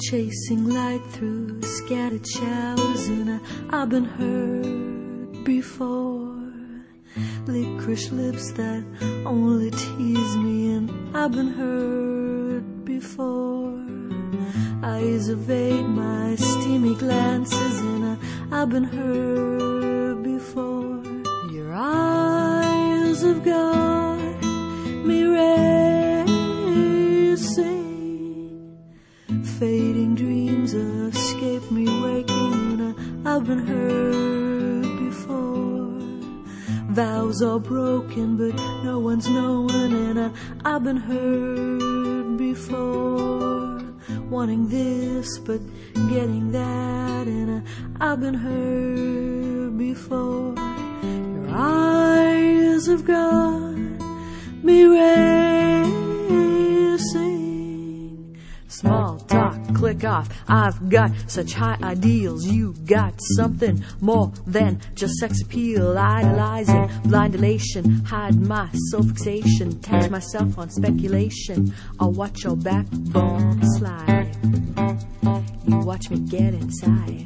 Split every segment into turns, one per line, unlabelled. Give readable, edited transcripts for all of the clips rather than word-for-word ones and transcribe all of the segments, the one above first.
chasing light through scattered showers, and I've been hurt before. Licorice lips that only tease me, and I've been hurt before. Eyes evade my steamy glances, and I've been hurt before. Your eyes have got me racing. Fading dreams escape me waking, and I've been hurt before. Vows are broken, but no one's knowing, and I've been hurt before. Wanting this, but getting that, and I've been hurt before. Your eyes have got me racing. Small talk, click off. I've got such high ideals. You got something more than just sex appeal. Idolizing, blind elation. Hide my soul fixation. Tax myself on speculation. I'll watch your backbone slide. You watch me get inside.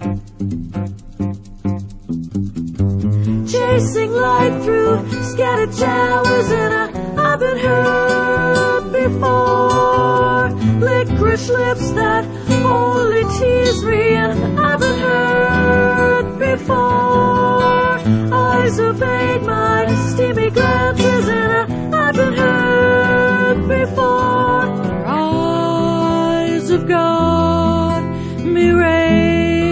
Chasing light through scattered showers, and I've been hurt before. Licorice lips that only tease me, and I've been hurt before. Eyes evade my steamy glances, and I've been hurt before. Your eyes have got me racing.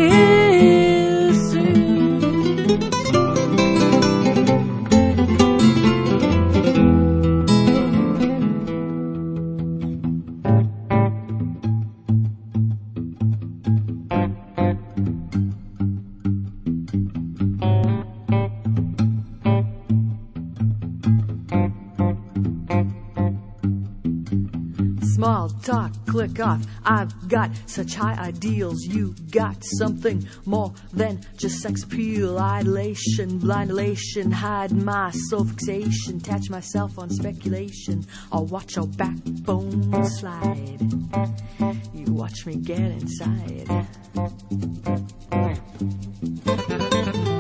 Small talk, click off. I've got such high ideals. You got something more than just sex appeal. Idolation, blind elation. Hide my soul fixation. Attach myself on speculation. I'll watch your backbone slide. You watch me get inside.